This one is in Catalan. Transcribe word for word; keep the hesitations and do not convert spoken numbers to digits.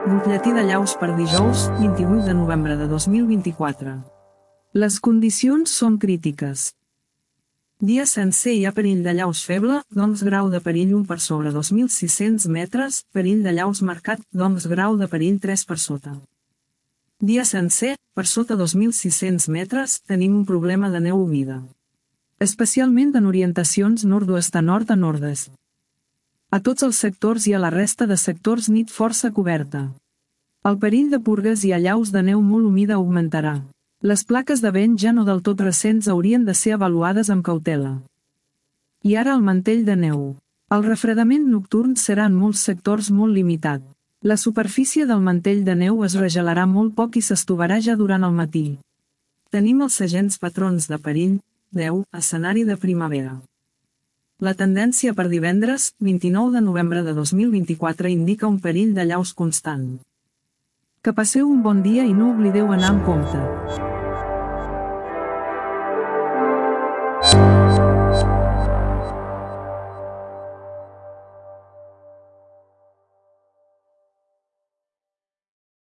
Butlletí de llaus per dijous, vint-i-vuit de novembre de dos mil vint-i-quatre. Les condicions són crítiques. Dia sencer hi ha perill de llaus feble, doncs grau de perill un per sobre dos mil sis-cents metres, perill de llaus marcat, doncs grau de perill tres per sota. Dia sencer, per sota dos mil sis-cents metres, tenim un problema de neu humida. Especialment en orientacions nord-oest a nord a nord-est. A tots els sectors i a la resta de sectors nit força coberta. El perill de purgues i allaus de neu molt humida augmentarà. Les plaques de vent ja no del tot recents haurien de ser avaluades amb cautela. I ara el mantell de neu. El refredament nocturn serà en molts sectors molt limitat. La superfície del mantell de neu es regelarà molt poc i s'estovarà ja durant el matí. Tenim els segents patrons de perill, deu, escenari de primavera. La tendència per divendres, vint-i-nou de novembre de dos mil vint-i-quatre indica un perill de llaus constant. Que passeu un bon dia i no oblideu anar amb compte.